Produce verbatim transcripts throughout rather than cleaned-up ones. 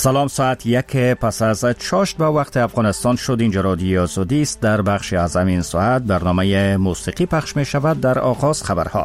سلام، ساعت یک پس از چاشت به وقت افغانستان شد. اینجا رادیو آزادی است. در بخش از این ساعت برنامه موسیقی پخش می شود. در آغاز خبرها.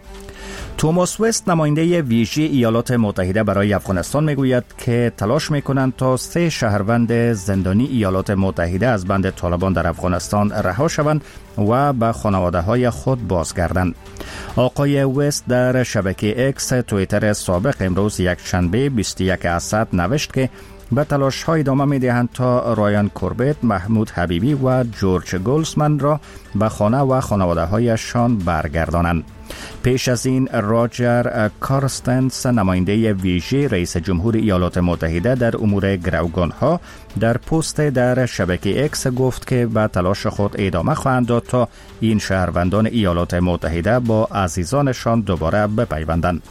توماس وست، نماینده ویژه ایالات متحده برای افغانستان، میگوید که تلاش میکنند تا سه شهروند زندانی ایالات متحده از بند طالبان در افغانستان رها شوند و به خانواده های خود بازگردند. آقای وست در شبکه اکس توییتر سابق امروز یک شنبه بیست و یک اسد نوشت که به تلاش های ادامه می دهند تا رایان کوربت، محمود حبیبی و جورج گولسمن را به خانه و خانواده هایشان برگردانند. پیش از این راجر کارستنس، نماینده ویژه رئیس جمهور ایالات متحده در امور گروگان ها، در پست در شبکه اکس گفت که به تلاش خود ادامه خواهند داد تا این شهروندان ایالات متحده با عزیزانشان دوباره بپیوندند.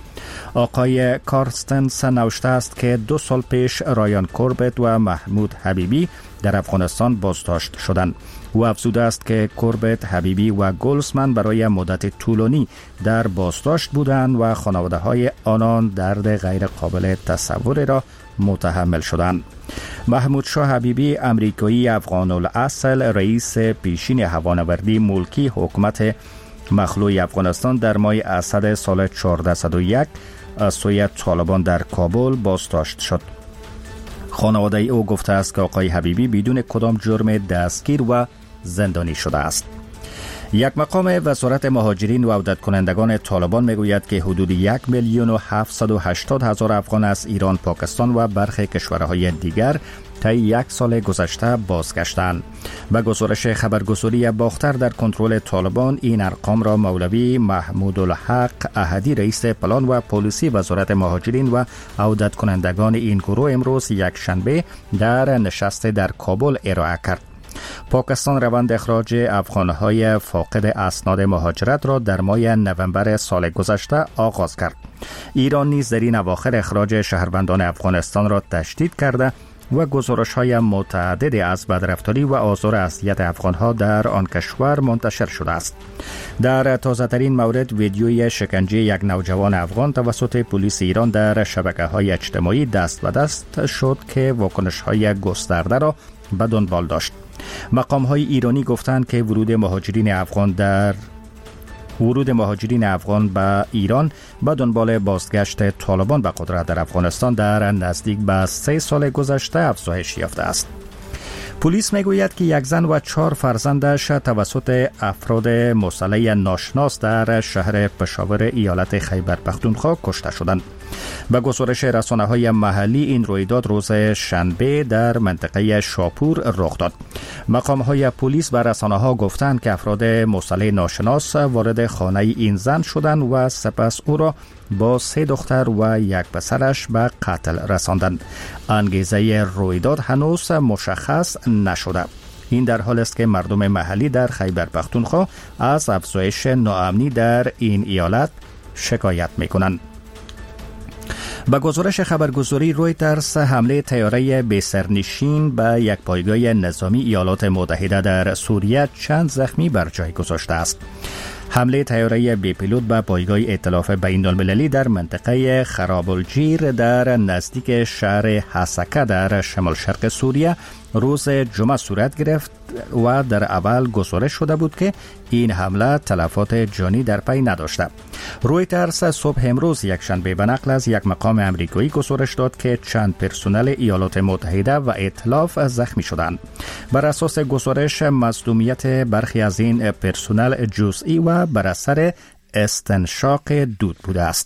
آقای کارستنس نوشته است که دو سال پیش رایان کوربت و محمود حبیبی در افغانستان بازداشت شدند. او افزوده است که کوربت، حبیبی و گولسمن برای مدت طولانی در بازداشت بودند و خانواده های آنان درد غیر قابل تصوری را متحمل شدند. محمود شاه حبیبی، امریکایی افغان الاصل، رئیس پیشین هوانوردی ملکی حکومت مخلوع افغانستان، در ماه اسد سال چهارده صد و یک از سوی طالبان در کابل بازداشت شد. خانواده او گفته است که آقای حبیبی بدون کدام جرم دستگیر و زندانی شده است. یک مقام وزارت مهاجرین و عودت کنندگان طالبان میگوید که حدود یک میلیون و هفتصد و هشتاد هزار افغان از ایران، پاکستان و برخی کشورهای دیگر طی یک سال گذشته بازگشتند. به گزارش خبرگزاری باختر در کنترل طالبان، این ارقام را مولوی محمود الحق احدی، رئیس پلان و پلیسی وزارت مهاجرین و عودت کنندگان این گروه، امروز یک شنبه در نشست در کابل ارائه کرد. پاکستان روند اخراج افغانهای فاقد اسناد مهاجرت را در ماه نوامبر سال گذشته آغاز کرد. ایران نیز در این اواخر اخراج شهروندان افغانستان را تشدید کرده و گزارش‌های متعددی از بدرفتاری و آزار اذیت افغان‌ها در آن کشور منتشر شده است. در تازه‌ترین مورد، ویدیوی شکنجه یک نوجوان افغان توسط پلیس ایران در شبکه‌های اجتماعی دست به دست شد که واکنش‌های گسترده را به دنبال داشت. مقام‌های ایرانی گفتند که ورود مهاجرین افغان در ورود مهاجرین افغان به ایران به دنبال بازگشت طالبان به قدرت در افغانستان در نزدیک به سه سال گذشته افزایش یافته است. پلیس میگوید که یک زن و چهار فرزندش توسط افراد مسلح ناشناس در شهر پشاور ایالت خیبر پختونخوا کشته شدند. به گزارش رسانه‌های محلی، این رویداد روز شنبه در منطقه شاپور رخ داد. مقام‌های پلیس و رسانه‌ها گفتند که افراد مسلح ناشناس وارد خانه این زن شدند و سپس او را با سه دختر و یک پسرش به قتل رساندند. انگیزه رویداد هنوز مشخص نشده. این در حال است که مردم محلی در خیبر پختونخوا از افزایش ناامنی در این ایالت شکایت می‌کنند. با گزارش خبرگزاری رویترز، حمله طیاره بی‌سرنشین به یک پایگاه نظامی ایالات متحده در سوریه چند زخمی بر جای گذاشته است. حمله طیاره بی پیلوت به پایگاه ائتلاف بین‌المللی در منطقه خراب‌الجیر در نزدیک شهر حسکه در شمال شرق سوریه روز جمعه صورت گرفت و در اول گزارش شده بود که این حمله تلفات جانی در پی نداشته. رویترز صبح امروز یک شنبه به نقل از یک مقام امریکایی گزارش داد که چند پرسنل ایالات متحده و ائتلاف زخمی شدند. بر اساس گزارش، مصدومیت برخی از این پرسنل جزئی و بر اثر استنشاق دود بوده است.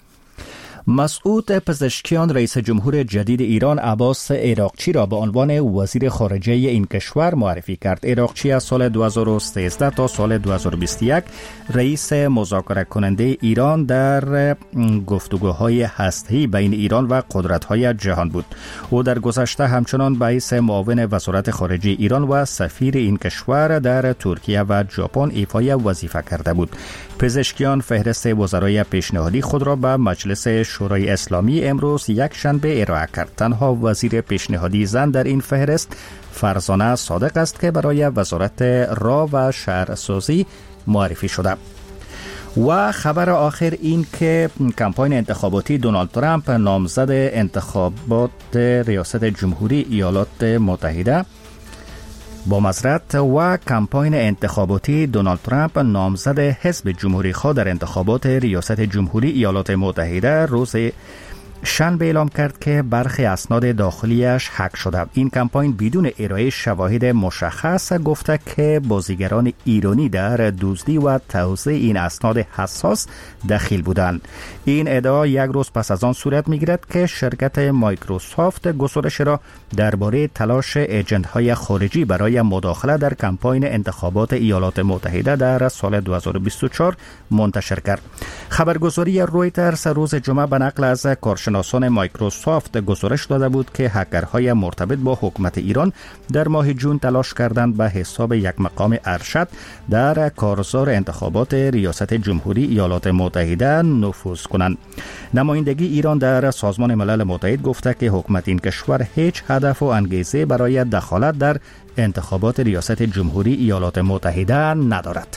مسعود پزشکیان، رئیس جمهور جدید ایران، عباس عراقچی را به عنوان وزیر خارجه این کشور معرفی کرد. عراقچی از سال دو هزار و سیزده تا سال دو هزار و بیست و یک رئیس مذاکره کننده ایران در گفتگوهای هسته‌ای بین ایران و قدرت‌های جهان بود. او در گذشته همچنان به حیث معاون وزارت خارجه ایران و سفیر این کشور در ترکیه و ژاپن ایفای وظیفه کرده بود. پزشکیان فهرست وزرای پیشنهادی خود را به مجلس شورای اسلامی امروز یک شنبه ارائه کرد. تنها وزیر پیشنهادی زن در این فهرست فرزانه صادق است که برای وزارت راه و شهرسازی معرفی شده. و خبر آخر این که کمپاین انتخاباتی دونالد ترامپ نامزد انتخابات ریاست جمهوری ایالات متحده با معذرت و کمپاین انتخاباتی دونالد ترامپ نامزد حزب جمهوری خواه در انتخابات ریاست جمهوری ایالات متحده روز شنبه اعلام کرد که برخی اسناد داخلیش هک شده. این کمپاین بدون ارائه شواهد مشخص گفته که بازیگران ایرانی در دزدی و توزیع این اسناد حساس دخیل بودند. این ادعا یک روز پس از آن صورت می‌گیرد که شرکت مایکروسافت گزارش را درباره تلاش ایجنت‌های خارجی برای مداخله در کمپاین انتخابات ایالات متحده در سال دو هزار و بیست و چهار منتشر کرد. خبرگزاری رویترز روز جمعه به نقل از کارشناسان مایکروسافت گزارش داده بود که هکرهای مرتبط با حکومت ایران در ماه جون تلاش کردند به حساب یک مقام ارشد در کارزار انتخابات ریاست جمهوری ایالات متحده نفوذ کنند. نمایندگی ایران در سازمان ملل متحد گفته که حکومت این کشور هیچ هدف و انگیزه برای دخالت در انتخابات ریاست جمهوری ایالات متحده ندارد.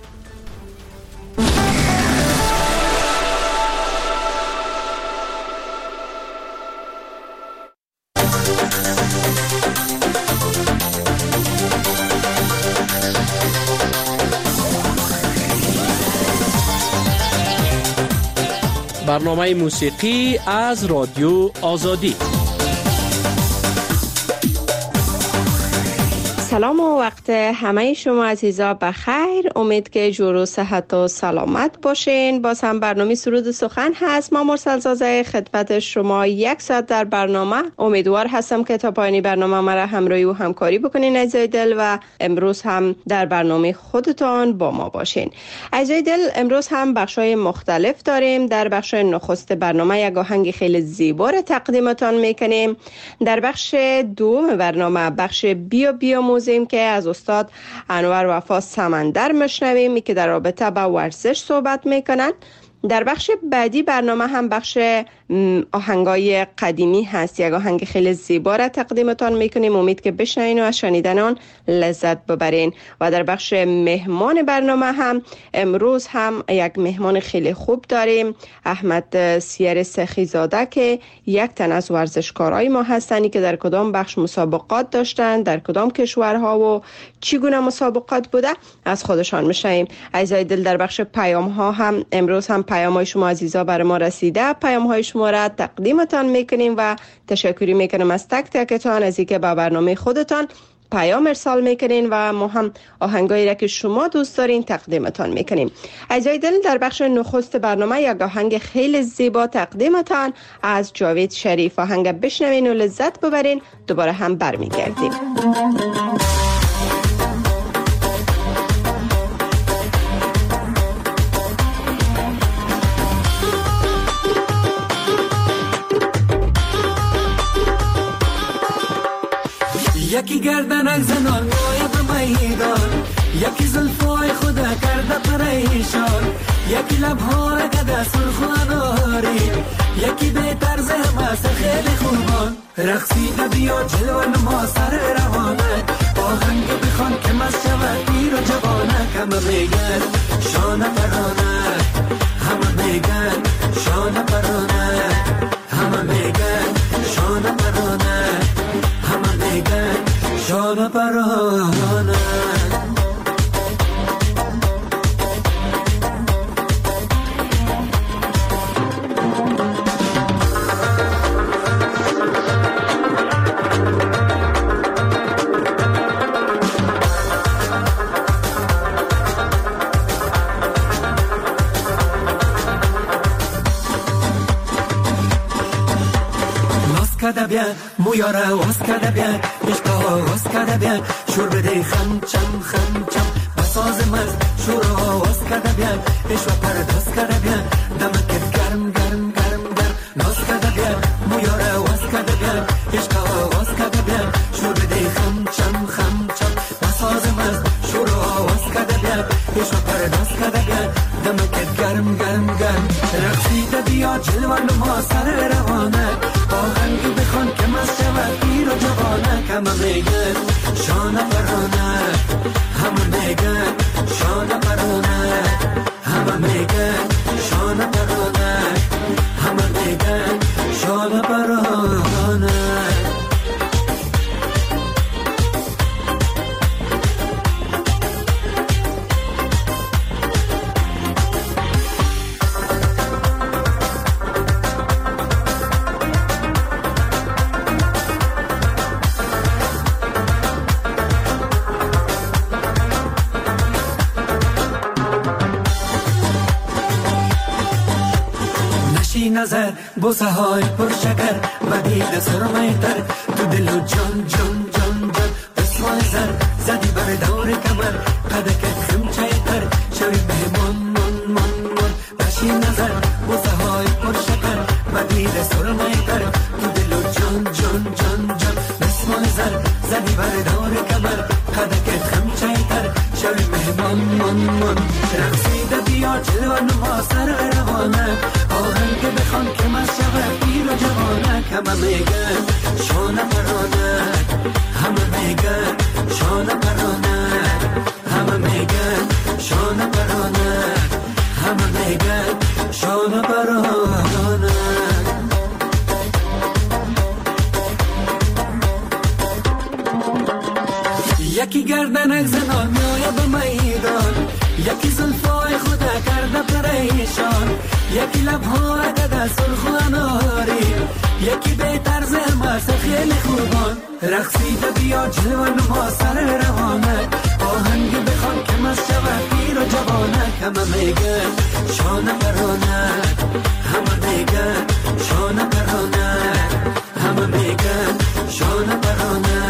برنامه موسیقی از رادیو آزادی. سلام و وقت همه شما عزیزا بخیر. امید که جور و صحت و سلامت باشین. باز هم برنامه سرود سخن هست. ما مرسل زازه خدمت شما یک ساعت در برنامه. امیدوار هستم که تا پایانی برنامه مرا همراهی و همکاری بکنین عزیزای دل و امروز هم در برنامه خودتان با ما باشین. عزیزای دل، امروز هم بخشای مختلف داریم. در بخش نخست برنامه یک آهنگ خیلی زیبا را تقدیمتان میکنیم. در بخش دوم برنامه بخش بیا بیا موزیم که از استاد انور وفا سمندر مشنویم که در رابطه با ورزش صحبت میکنن. در بخش بعدی برنامه هم بخش آهنگای قدیمی هست. یک آهنگ خیلی زیبا را تقدیمتان میکنیم. امید که بشنوین و از شنیدن آن لذت ببرین. و در بخش مهمان برنامه هم امروز هم یک مهمان خیلی خوب داریم، احمد سیر سخیزاده که یک تن از ورزشکارای ما هستند که در کدام بخش مسابقات داشتن، در کدام کشورها و چگونه مسابقات بوده از خودشان میشنویم. عزیزای دل، در بخش پیام ها هم امروز هم پیام های شما عزیزا بر ما رسیده. پیام های شما را تقدیمتان میکنیم و تشکری میکنم از تک تکتان از اینکه با برنامه خودتان پیام ارسال میکنین و ما هم آهنگایی را که شما دوست دارین تقدیمتان میکنیم. عزیزای دل، در بخش نخست برنامه یک آهنگ خیلی زیبا تقدیمتان از جاوید شریف. آهنگ بشنوین و لذت ببرین. دوباره هم برمیگردیم. یکی گردنک زنان مایه به میدان، یکی زلفای خدا کرده پریشان، یکی لبها را کده سرخ و اناری، یکی به طرز همه خیلی خوبان. رقصیده بیا جلو نما سر روانه، آهنگ بخوان که مست شود پیر و جوانه. همه میگن شانه پرانه، همه میگن شانه پرانه، همه میگن شانه پرانه، همه میگن شانه پرانه. کده بیا مویاره واس کده بیا عشقا واس کده بیا شور بده خم چم خم چم بساز مز شور واس کده بیا عشق پرداز کده بیا دمکت گرم گرم گرم گرم ناز کده بیا مویاره واس کده بیا عشقا واس کده بیا شور بده خم چم خم چم بساز مز شور واس کده بیا عشق پرداز کده بیا دمکت گرم گرم گرم. رقصیده بیا جلوه نما سر روانه، آهنگی بخوان که مست شود پیر و جوانه. همه میگن شانه پرانه، همه میگن شانه پرانه، همه میگن بشی نظر بوسه های پرشکر و دید سرمه تر تو دل و جان جان جان جان دستمال زر زدی بر دور کمر قدکت خمچه تر شوی بهمان من من من بشی نظر بوسه های پرشکر و دید سرمه تر تو دل و جان جان جان جان دستمال زر زدی بر دور کمر قدکت خمچه تر شوی مهمان من من رقصیده بیا جلوه نما سر روانه آهنگ بخوان که من شبه پیر و جوانه همه میگن شانه پرانه همه میگن شانه پرانه همه میگن شانه پرانه همه میگن شانه پرانه یکی گردنک زنان میایه به میدان یکی زلفای خدا کرده پریشان یکی لبهای دده سرخ و اناری یکی به طرز مست خیلی خوبان رقصیده بیا جلوه نما سر روانه آهنگ بخوان که مست شود پیر و جوانه همه میگن شانه پرانه همه میگن شانه پرانه همه میگن شانه پرانه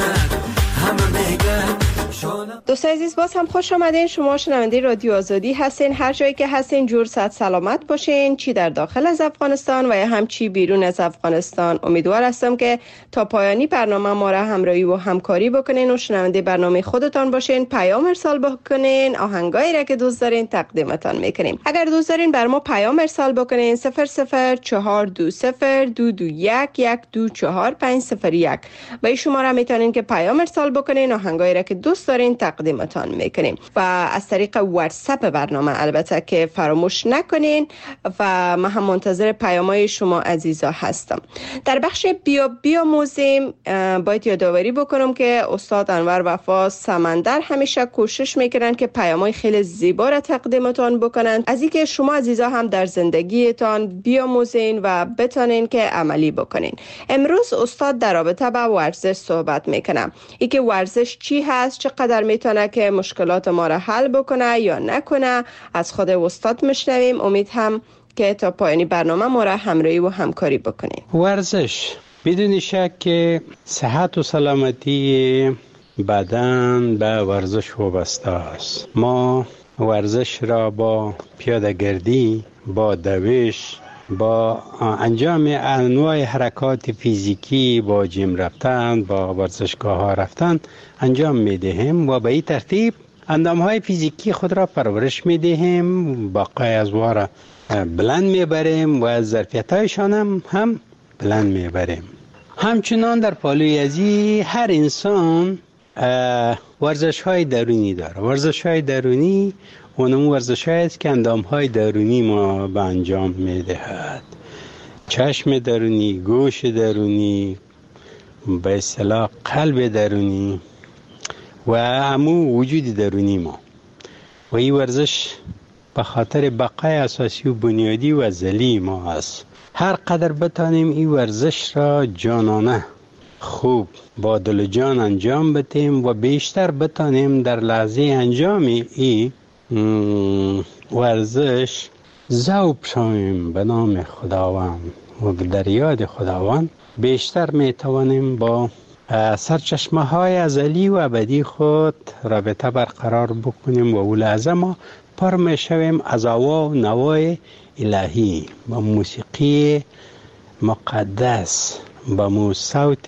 همه میگن. دوست عزیز باز هم خوش آمدین. شما شنونده رادیو آزادی هستین. هر جایی که هستین جور صد سلامت باشین، چی در داخل از افغانستان و یا هم چی بیرون از افغانستان. امیدوار هستم که تا پایانی برنامه ما را همراهی و همکاری بکنین و شنونده برنامه خودتان باشین. پیام ارسال بکنین، آهنگایی را که دوست دارین تقدیمتان میکنیم. اگر دوست دارین بر ما پیام ارسال بکنین صفر صفر چهار دو صفر دو دو یک یک دو چهار پنج صفر یک و این شماره میتونین که پیام ارسال بکنین، آهنگایی را که دوست دارین تقدیمتان میکنیم و از طریق واتساپ برنامه البته که فراموش نکنین و من هم منتظر پیامای شما عزیزا هستم. در بخش بیا بیا موزیم باید یادآوری بکنم که استاد انور وفا سمندر همیشه کوشش میکنن که پیامای خیلی زیبا را تقدیمتان بکنن، از اینکه شما عزیزا هم در زندگیتان بیاموزین و بتونین که عملی بکنین. امروز استاد در رابطه با ورزش صحبت میکنم، ای که ورزش چی هست، چقدر میتونه که مشکلات ما را حل بکنه یا نکنه. از خود استاد میشنویم. امید هم که تا پایانی برنامه ما را همراهی و همکاری بکنیم. ورزش بدون شک که صحت و سلامتی بدن به ورزش وابسته است. ما ورزش را با پیاده گردی، با دوش، با انجام انواع حرکات فیزیکی، با جیم رفتن، با ورزشگاه ها رفتن انجام می دهیم و به این ترتیب اندام های فیزیکی خود را پرورش می دهیم، باقی از وارا بلند می بریم و ظرفیت هایشان هم, هم بلند می بریم. همچنان در پالوی ازی هر انسان ورزش های درونی داره. ورزش های درونی اونم ورزش هایی است که اندام های درونی ما به انجام می دهد. چشم درونی، گوش درونی، به اصطلاح قلب درونی و همو وجود درونی ما. و این ورزش به خاطر بقای اساسی و بنیادی و ازلی ما است. هر قدر بتانیم این ورزش را جانانه خوب با دل و جان انجام بدیم و بیشتر بتانیم در لحظه انجام این ورزش ذوب شویم به نام خداوند و در یاد خداوند، بیشتر میتوانیم با سرچشمه های ازلی و ابدی خود رابطه برقرار بکنیم و اون لحظه ما پر میشویم از آوا و نوای الهی، با موسیقی مقدس، با مو صوت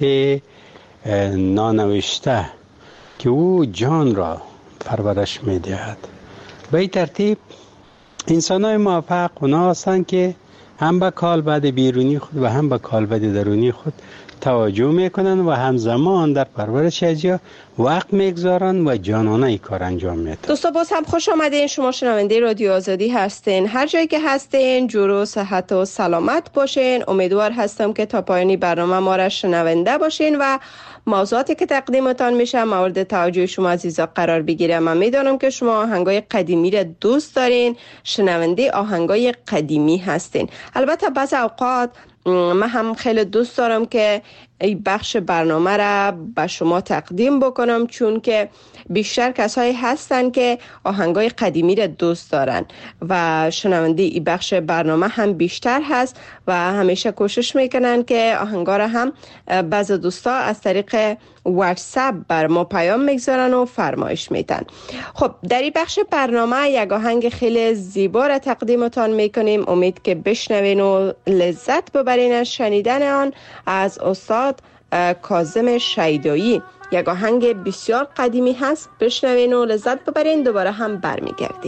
نانوشته که او جان را پرورش میدهد. به این ترتیب انسان های موفق اونا هستند که هم به کالبد بیرونی خود و هم به کالبد درونی خود توجه میکنن و همزمان در پرورش ازیا وقت میگذارن و جانانه ای کار انجام میدن. دوستا باز هم خوش آمدین. شما شنونده رادیو آزادی هستین. هر جایی که هستین جور و صحت و سلامت باشین. امیدوار هستم که تا پایانی برنامه ما را شنونده باشین و موضوعاتی که تقدیمتان میشه مورد توجه شما عزیزا قرار بگیره. من میدونم که شما آهنگای قدیمی را دوست دارین، شنونده آهنگای قدیمی هستین. البته بعض اوقات من هم خیلی دوست دارم که این بخش برنامه را به شما تقدیم بکنم، چون که بیشتر کسایی هستن که آهنگای قدیمی را دوست دارن و شنونده این بخش برنامه هم بیشتر هست و همیشه کوشش میکنن که آهنگا را هم بعض دوستا از طریق واتساپ بر ما پیام میگذارن و فرمایش میدن. خب در این بخش برنامه یک آهنگ خیلی زیبا را تقدیمتان میکنیم. امید که بشنوین و لذت ببرین از شنیدن آن. از استاد کاظم شیدایی، یک آهنگ بسیار قدیمی هست. بشنوین و لذت ببرین. دوباره هم برمیگردیم.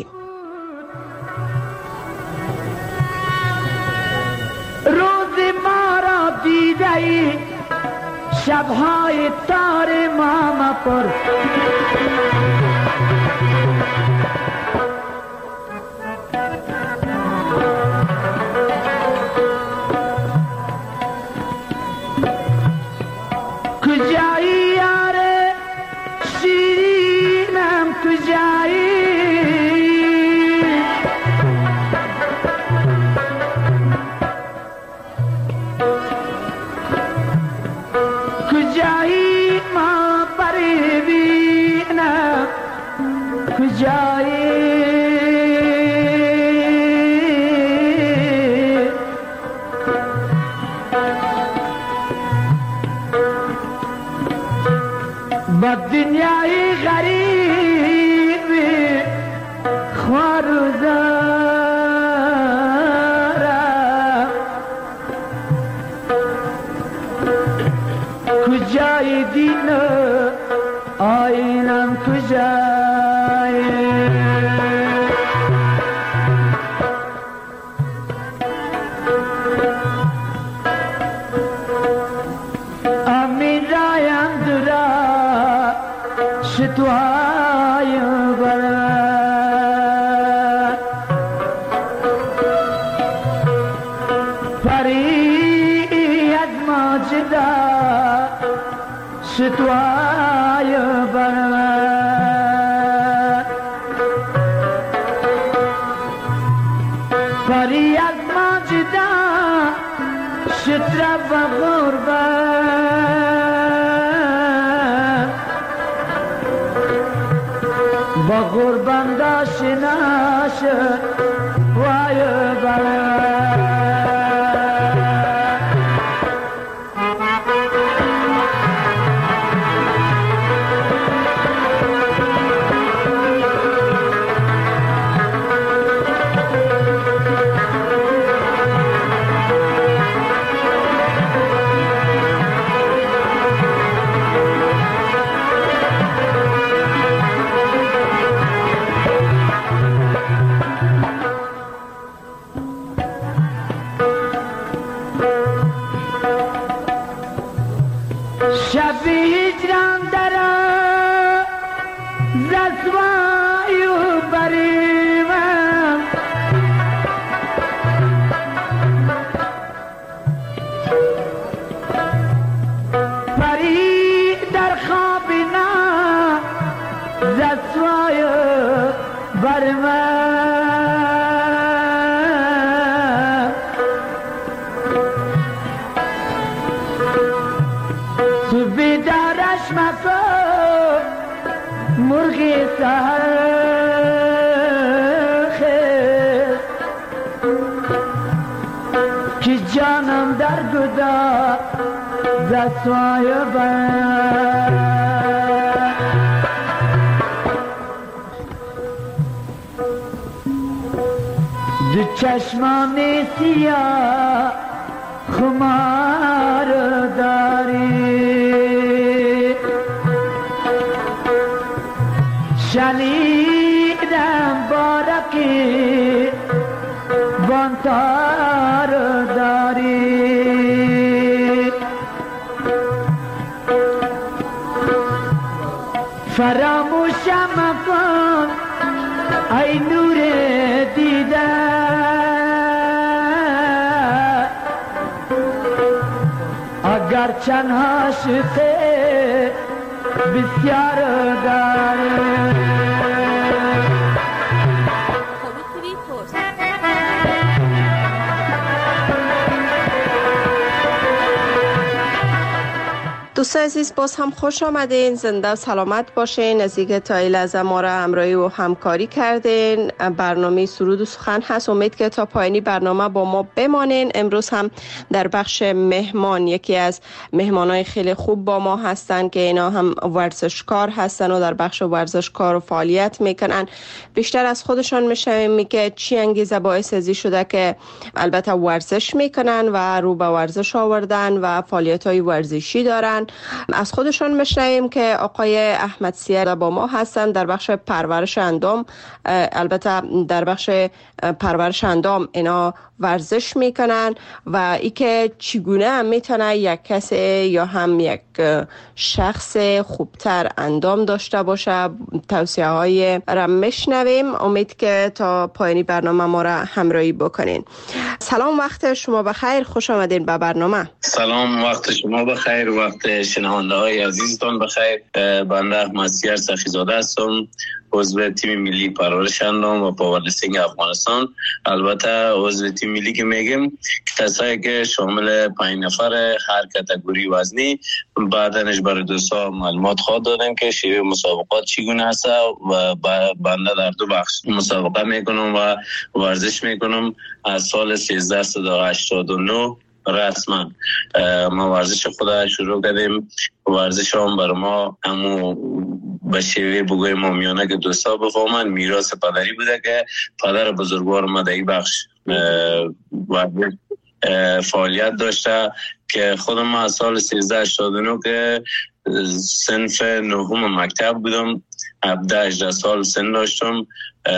روز ما را دیده ای، شبهای تار ما مپر، کجایی یاره شیرینم، کجایی کجایی ما پری بینم، کجایی با دنیای غریب خوار و زارم، کجای دین آینم، کجای امین رایم درا شتوای برد، پری از ماجدا شتوای برد، پری از ماجدا شتر و غربت، با غربان داشتناش وای برد. شب هجران درا زسوای بریمم، پری در خواب نه زسوای بریمم، تو بیدارش مکن مرغی سرخه، که جانم در گدا زسوای بر، دو چشمان سیاه خمار داری، شنیدم بارکی بانتار داری، فراموشم مکن ای نور دیده، اگر چند عاشقه بسیار داره. دوستان عزیز باز هم خوش آمدین، زنده و سلامت باشین. از اینکه تا این لحظه ما را همراهی و همکاری کردین. برنامه سرود و سخن هست، امید که تا پایانی برنامه با ما بمانین. امروز هم در بخش مهمان یکی از مهمانای خیلی خوب با ما هستن که اینا هم ورزشکار هستن و در بخش ورزشکار و فعالیت میکنن. بیشتر از خودشان میشنویم که چی انگیزه باعث ازی شده که البته ورزش میکنن و رو به ورزش آوردن و فعالیت‌های ورزشی دارن. از خودشان میشنویم که آقای احمد سیر با ما هستن در بخش پرورش اندام. البته در بخش پرورش اندام اینا ورزش میکنن و ای که چگونه میتونه یک کسی یا هم یک شخص خوبتر اندام داشته باشه، توصیه های را میشنویم. امید که تا پایانی برنامه ما را همراهی بکنین. سلام، وقت شما بخیر، خوش آمدین به برنامه. سلام، وقت شما بخیر، وقت شنونده های عزیزتان بخیر. بنده احمد سیر سخیزاده هستم، عضو تیم ملی پرورش اندام و پاورلیفتینگ افغانستان. البته عضو تیم ملی که میگیم کسایی که شامل پنج نفر هر کاتگوری وزنی. بعدنش برای دوستا معلومات خواهد دادیم که شیوه مسابقات چگونه است و بنده در دو بخش مسابقه میکنم و ورزش میکنم. از سال سیزده و هشتاد و نه رسما ما ورزش خود شروع کردیم. ورزش هم برای ما همو به شیوه بگویم مامیانه که دوستا بفهمن میراث پدری بوده که پدر بزرگوار ما در این بخش ورزش فعالیت داشته که خودم از سال سیزده هشتاد و نه که صنف نهم مکتب بودم، هفده هجده سال سن داشتم،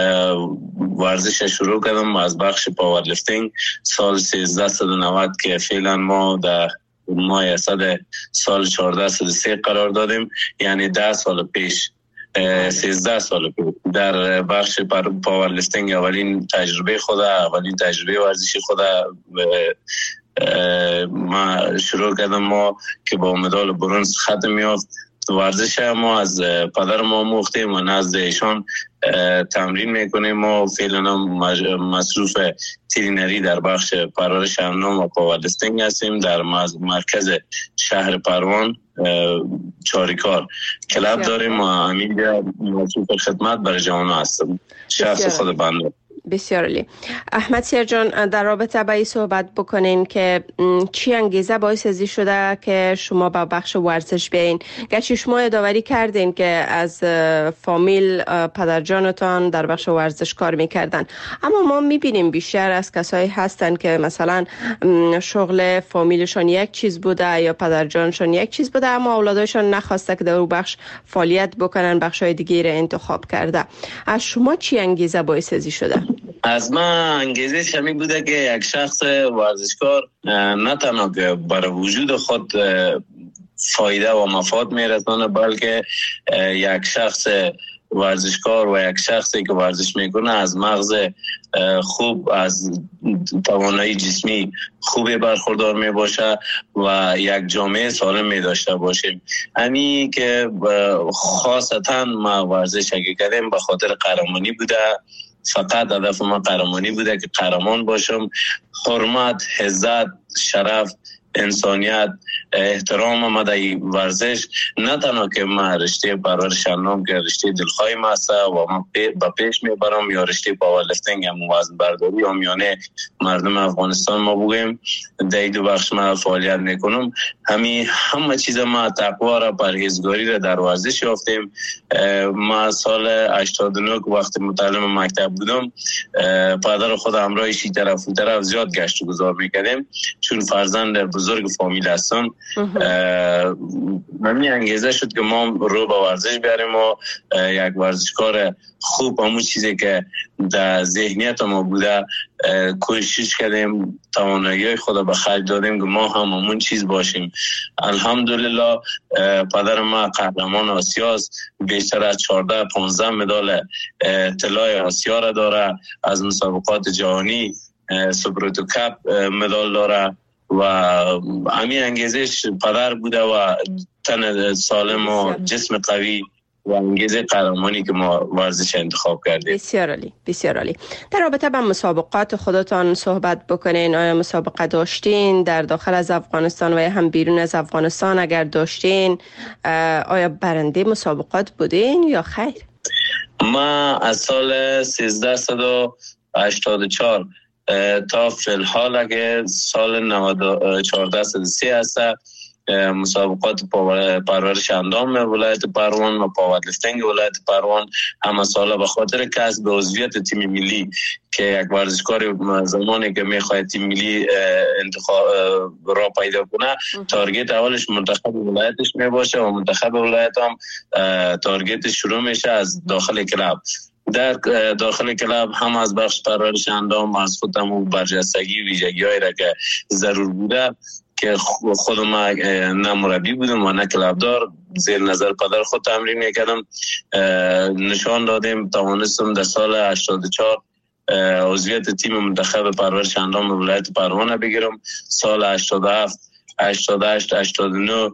ورزش شروع کردم از بخش پاورلیفتینگ سال سیزده و نود که فعلا ما در ماه صد سال چهارده و سه قرار دادیم، یعنی ده سال پیش سیزده سال پیش در بخش پاورلیفتینگ اولین تجربه خود اولین تجربه ورزشی خود ما شروع کردم. ما که با مدال برنز ختم یافت. ورزش ما از پدر ما مختیم و نزد ایشان تمرین میکنیم. ما فعلا مصروف ترینری در بخش پرورش اندام و پاورلیفتینگ هستیم در مرکز شهر پروان چاریکار کلاب داریم و همینجا مصروف خدمت برای جوانان هستم. شخص خود بنده. بسیار عالی. احمد سیر جان، در رابطه با این صحبت بکنین که چی انگیزه باعث ازی شده که شما با بخش ورزش بیاین؟ گرچه شما اداوری کردین که از فامیل پدرجانتان در بخش ورزش کار میکردن، اما ما میبینیم بیشتر از کسایی هستن که مثلا شغل فامیلشان یک چیز بوده یا پدرجانشان یک چیز بوده، اما اولادشان نخواسته که در اون بخش فعالیت بکنن، بخشای دیگه را انتخاب کرده. از شما چی انگیزه باعث ازی شده؟ از من انگیزه شمی بوده که یک شخص ورزشکار نه تنها که برای وجود خود فایده و مفاد میرسانه، بلکه یک شخص ورزشکار و یک شخصی که ورزش میکنه از مغز خوب، از توانایی جسمی خوبی برخوردار می باشه و یک جامعه سالم می داشته باشیم. همین که خاصتا ما ورزش اگه کردیم به خاطر قهرمانی بوده. فقط هدف ما قهرمانی بوده که قهرمان باشم. حرمت، عزت، شرف، انسانیت، احترام ما در ورزش نه تنها که ما رشته پرورش اندام که رشته دلخواه ما است و ما با پیش میبرم یا رشته پاورلیفتینگ هم وزن برداری آمیانه مردم افغانستان ما بگویم در دو بخش ما فعالیت میکنم. همین همه چیز ما تقوا را پرهیزگاری را در ورزش یافتیم. ما سال هشتاد و نه وقتی متعلم مکتب بودم پدر خود همراه شی طرف و طرف زیاد گشت و گذار میکردیم چون فرزند بزرگ فامیل هستم. همین انگیزه شد که ما رو با ورزش بیاریم و یک ورزشکار خوب همون چیزی که در ذهنیت ما بوده کوشش کردیم توانایی خود به خرج دادیم که ما هم همون چیز باشیم. الحمدلله پدر ما قهرمان آسیا است، بیشتر از چهارده پانزده مدال طلای آسیا را داره، از مسابقات جهانی سوپروتو کپ مدال داره و همین انگیزش پدر بوده و تن سالم و جسم قوی و انگیز قهرمانی که ما ورزش انتخاب کردیم. بسیار عالی، بسیار عالی. در رابطه با مسابقات خودتان صحبت بکنین. آیا مسابقه داشتین در داخل از افغانستان و یا هم بیرون از افغانستان؟ اگر داشتین آیا برنده مسابقات بودین یا خیر؟ ما از سال سیزده و هشتاد و چهار تا فی‌الحال اگه سال نود و چهار سه هست مسابقات پرورش اندام ولایت پروان و پاورلیفتینگ ولایت پروان همه ساله به خاطر کسب عضویت تیم ملی که یک ورزشکار زمانی که میخواد تیم ملی انتخاب را پیدا کنه تارگت اولش منتخب ولایتش میباشه و منتخب ولایت هم تارگتش شروع میشه از داخل کلاب. در داخل کلاب هم از بخش پرورش اندام از خودم برجستگی ویژگی‌هایی را که ضرور بوده که خودم نه مربی بودم و نه کلابدار زیر نظر پدر خود تمرین میکردم نشان دادیم توانستم در سال هشتاد و چهار عضویت تیم منتخب پرورش اندام ولایت پروان بگیرم. سال هشتاد و هفت هشتاد و هشت هشتاد و نه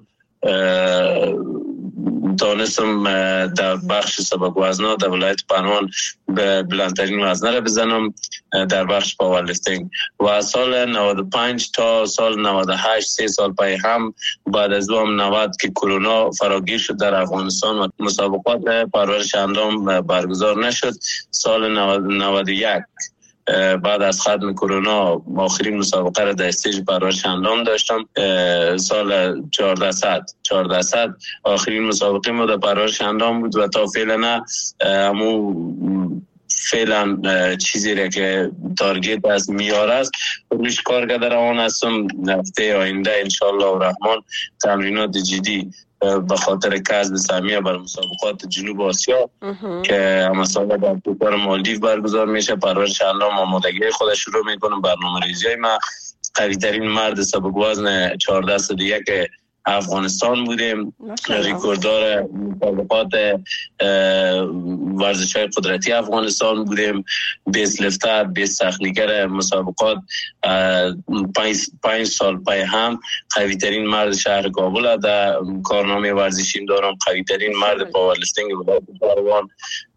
تانستم در بخش سبک وزنا در ولایت پروان به بلندترین وزنه را بزنم در بخش پاورلیفتینگ و سال نود و پنج تا سال نود و هشت سه سال پای هم بعد از اون نود که کرونا فراگیر شد در افغانستان و مسابقات پرورش اندام برگزار نشد. سال نود و یک بعد از ختم کرونا آخرین مسابقه را در استیج پرورش اندام داشتم. سال چهارده صد آخرین مسابقه ما در پرورش اندام بود و تا فعلا نه همو فعلا چیزی را که تارگت از میار است روش کار کرده روان هستم. هفته آینده انشالله و رحمان تمرینات جدی به خاطر کسب سهمیه بر مسابقات جنوب آسیا که مسابقه در کشور مالدیو برگزار میشه پرورش اندام آمادگی خودش شروع میکنم. برنامه ریزی ما قوی ترین مرد سبک وزن چهارده صد و یک افغانستان بودیم، ریکورددار مسابقات ورزش‌های قدرتی افغانستان بودیم، بیست لفتر بیست تخنیکر مسابقات پنج, پنج سال پای هم قوی ترین مرد شهر کابل در کارنامه ورزشیم دارم، قوی ترین مرد پاورلیفتینگ ولایت پروان.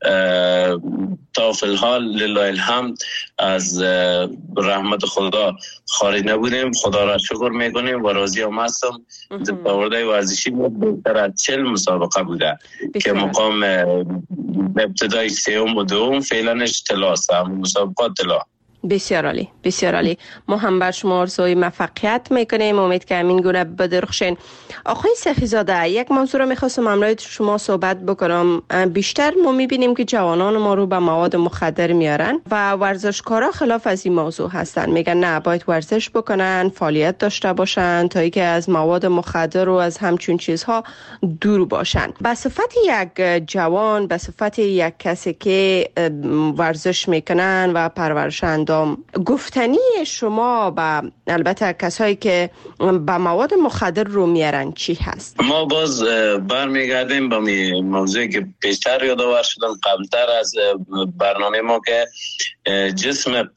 تا فی‌الحال لله الحمد از رحمت خدا خارج نبودیم، خدا را شکر میکنیم و راضی هم هستم. پاورده ورزشی بیشتر از چهل مسابقه بوده که مقام ابتدای سوم و دوم فعلنش طلاست، هم مسابقات طلا. بسیار عالی، بسیار عالی. ما هم بر شما آرزوی موفقیت میکنیم، امید که همین گونه بدرخشین. آقای سخی‌زاده، یک موضوع رو میخواستم امروز شما صحبت بکنم. بیشتر ما میبینیم که جوانان ما رو به مواد مخدر میارن و ورزشکارا خلاف از این موضوع هستن، میگن نه باید ورزش بکنن، فعالیت داشته باشن تا اینکه از مواد مخدر و از همچون چیزها دور باشن. به صفت یک جوان، به صفت یک کسی که ورزش میکنن و پرورشند گفتنی شما با البته کسایی که با مواد مخدر رو میارن چی هست؟ ما باز برمیگردیم به موضوعی که پیشتر یادآور شدم قبلتر از برنامه ما که جسم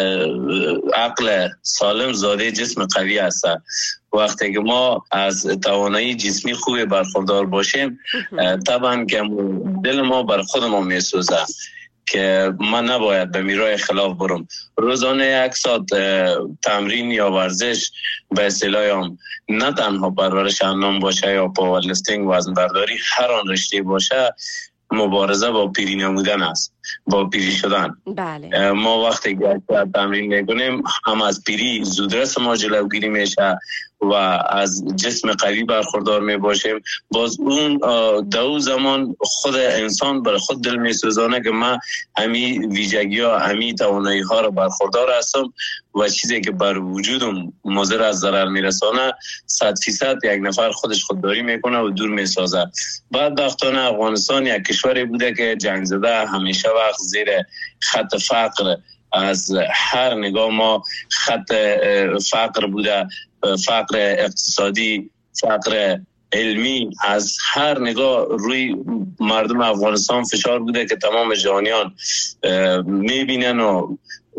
عقل سالم زاده جسم قوی است. وقتی که ما از توانایی جسمی خوب برخوردار باشیم طبعا که دل ما بر خود ما میسوزه که من نباید به میرای خلاف برم. روزانه یک ساعت تمرین یا ورزش به اصطلاح نه تنها پرورش اندام باشه یا پاورلیفتینگ وزن برداری، هر آن رشته باشه مبارزه با پیری نمودن است، با پیری شدن. بله. ما وقتی که تمرین میکنیم هم از پیری زودرس ما جلوگیری میشه و از جسم قوی برخوردار می باشیم. باز اون دو زمان خود انسان بر خود دل می سوزانه که من همی ویژگی ها همی توانایی ها را برخوردار هستم و چیزی که بر وجودم مضر از ضرر می رسانه صد فیصد یک نفر خودش خودداری میکنه و دور می سازه. بدبختانه افغانستان یک کشوری بوده که جنگ زده همیشه وقت زیر خط فقر از هر نگاه ما خط فقر بوده، فقر اقتصادی، فقر علمی، از هر نگاه روی مردم افغانستان فشار بوده که تمام جهانیان میبینن و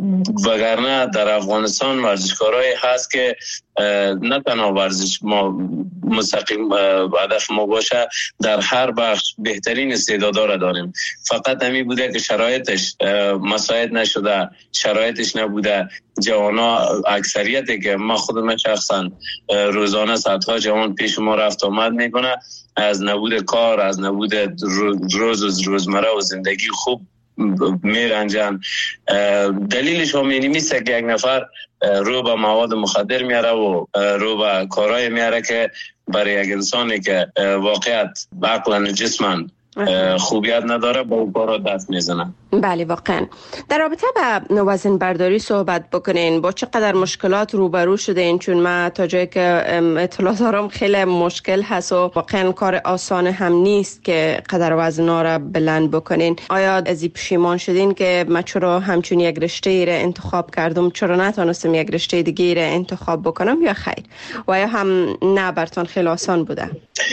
وگرنه در افغانستان ورزشکارایی هست که نه تنها ورزش ما مستقیم هدف ما باشه، در هر بخش بهترین استعدادا را داریم. فقط همین بوده که شرایطش مساعد نشده، شرایطش نبوده. جوانا اکثریتی که ما خودم شخصا روزانه صدها جوان پیش ما رفت آمد میکنه، از نبود کار، از نبود روز روز روزمره و زندگی خوب میرنجن. دلیلش هم اینی میسته که یک نفر رو به مواد مخدر میاره و رو به کارهای میاره که برای یک انسانی که واقعیت عقل و جسمن خوبیت نداره با اون کارا دست میزنن. بله واقعا. در رابطه با وزن برداری صحبت بکنین، با چقدر مشکلات روبرو شدین؟ چون من تا جایی که اطلاع دارم خیلی مشکل هست و واقعا کار آسان هم نیست که قدر وزنا را بلند بکنین. آیا از این پشیمان شدین که من چرا همچون یک رشته ای را انتخاب کردم، چرا نتونستم یک رشته دیگه را انتخاب بکنم یا خیر؟ و یا هم نه براتون خیلی آسان بوده؟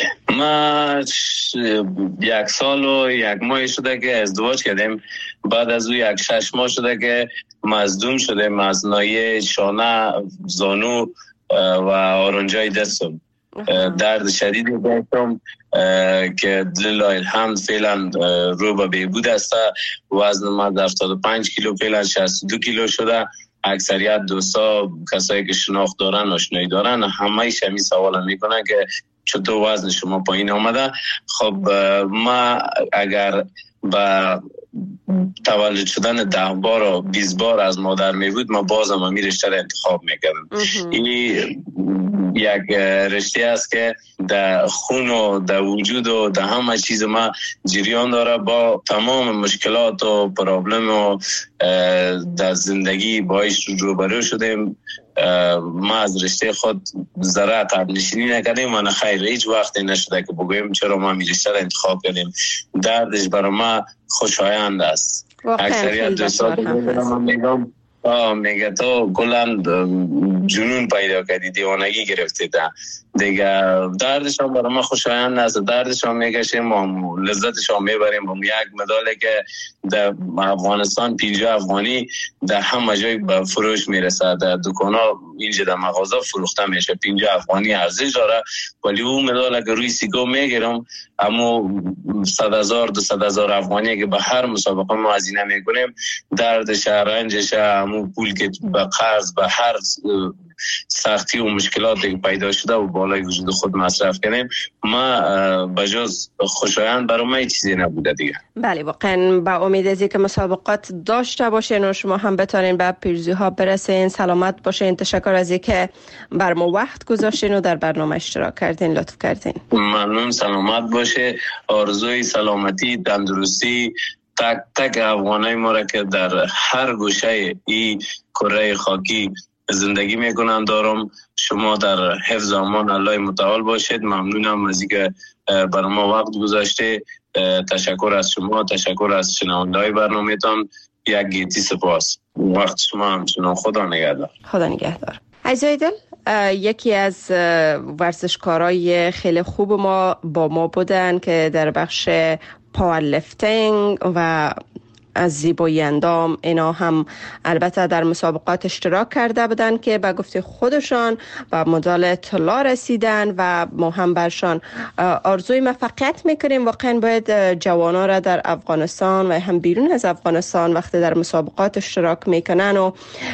ما یک سال و یک ماه شده که ازدواج کردیم. بعد از او یک شش ماه شده که مصدوم شدیم از ناحیه شانه، زانو و آرنجای دستم. درد شدیدی داشتم که لله الحمد فعلا رو به بهبود است. وزن ما هفتاد و پنج کیلو فعلا شصت و دو کیلو شده. اکثریت دوستا کسایی که شناخت دارن، آشنایی دارن، همه شمی سوال میکنن که چطور وزن شما پایین آمده. خب ما اگر با تولد شدن ده بار و بیست بار از مادر می بود، ما بازم امی رشته را انتخاب میکردم. این یک رشته است که در خون و در وجود و در همه چیز ما جریان داره. با تمام مشکلات و پرابلم و در زندگی باش روبرو شدیم. ما از رشته خود ذره عقب نشینی نکردیم و نه خیر، هیچ وقتی نشده که بگویم چرا ما می رشته را انتخاب کردیم. دردش برای ما خوشایند است. اکثریت دوستان من میگم آه میگه تو کلند جنون پیدا کردی، دیوانگی گرفتی تا دیگه. دردش هم برای ما خوشایند است. دردش هم میکشیم و لذتش هم میبریم. با یک مداله که در افغانستان پنجاه افغانی در همه جای به فروش میرسه، در دکانا اینجا در مغازه فروخته میشه. پنجاه افغانی ارزش داره، ولی اون مداله که روی سیگو میگیرم اما صد هزار دو صد هزار افغانی که به هر مسابقه ما هزینه میکنیم، دردش رنجش همون پول که به قرض به هر سختی و مشکلاتی پیدا شده و بالای وجود خود مصرف کنیم، ما بجز خوشایند برای ما چیزی نبوده دیگه. بله واقعا با امید از اینکه مسابقات داشته باشین و شما هم بتونین به پیروزی ها برسین، سلامت باشین. تشکر از اینکه بر ما وقت گذاشتین و در برنامه اشتراک کردین. لطف کردین. ممنون. سلامت باشه. آرزوی سلامتی، تندرستی تک تک افغانای ما را که در هر گوشه این کره خاکی زندگی میکنن دارم. شما در حفظ امان الله متعال باشید. ممنونم از اینکه برای ما وقت گذاشته. تشکر از شما، تشکر از شنونده‌های برنامه‌تان. یک گیتی سپاس. وقت شما همچنان. خدا نگهدار. خدا نگهدار. عزیزای دل، یکی از ورزشکارای خیلی خوب ما با ما بودن که در بخش پاور لیفتینگ و از زیبایی اندام اینا هم البته در مسابقات اشتراک کرده بودن که به گفته خودشان و مدال طلا رسیدن و ما هم برشان آرزوی موفقیت میکنیم. واقعا باید جوانا را در افغانستان و هم بیرون از افغانستان وقتی در مسابقات اشتراک میکنن و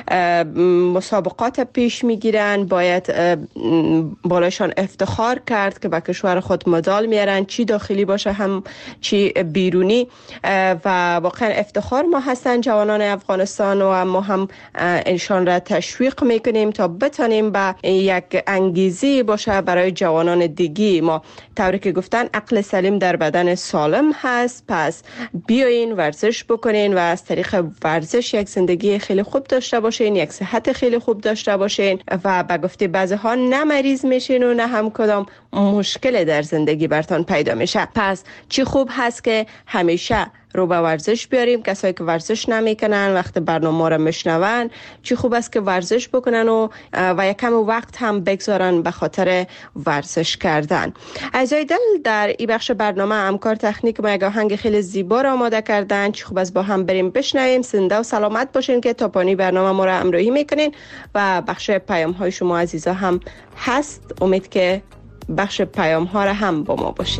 مسابقات پیش میگیرن، باید بالایشان افتخار کرد که به کشور خود مدال میارن، چی داخلی باشه هم چی بیرونی. و واقعا افتخار ما هستن جوانان افغانستان و ما هم انشان را تشویق میکنیم تا بتانیم به یک انگیزه باشه برای جوانان دیگی ما. طوری که گفتن عقل سلیم در بدن سالم هست، پس بیاین ورزش بکنین و از طریق ورزش یک زندگی خیلی خوب داشته باشین، یک صحت خیلی خوب داشته باشین و به گفته بعضی ها نه مریض میشین و نه هم کدام مشکل در زندگی برتان پیدا میشه. پس چی خوب هست که همیشه رو به ورزش بیاریم. کسایی که ورزش نمیکنن وقت برنامه را میشنون چی خوب است که ورزش بکنن و و یک کم وقت هم بگذارن به خاطر ورزش کردن. عزیزای دل، در این بخش برنامه همکار تکنیک ما یک آهنگ خیلی زیبا را آماده کردن. چی خوب است با هم بریم بشنویم. زنده و سلامت باشین که تا پایان برنامه ما را همراهی میکنین و بخش پیام های شما عزیزا هم هست. امید که بخش پیام ها را هم با ما باشین.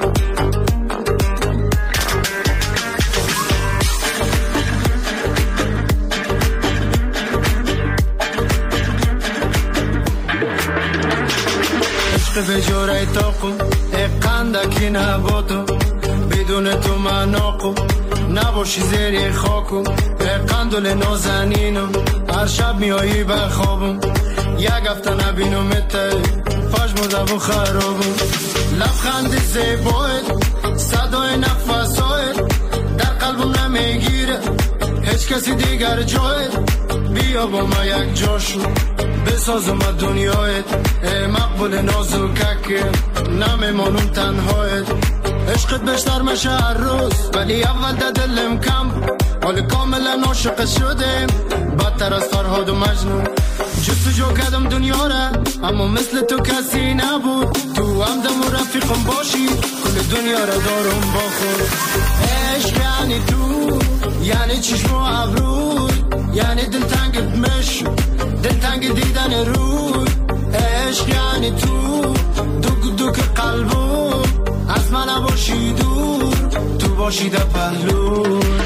به جوره تاقو اقندکی نباتو بدون تو من آقو نباشی زیر خاکو اقندل نازنینو هر شب میایی به خوابم یک هفته نبینم مته پشم و زبون خرابم لبخند زیبایت صدای نفسایت در قلبم نمیگیره هیچ کسی دیگر جایت بیا با ما یک جاشو بسازم دنیایت ای مقبول نازوکک نمیمانم تنهایت عشقت بیشتر میشه هر روز ولی اول ده دلم کم حال کاملا عاشق شدم بدتر از فرهاد و مجنون جستجو کردم دنیا را اما مثل تو کسی نبود تو همدم و رفیقم باشی کل دنیا را دارم با خود عشق یعنی تو یعنی چشم و ابروی یعنی دلتنگت مش دلتنگ دیدن روی عشق یعنی تو دوک دوک قلبو از من نباشی دور تو باشی در پهلو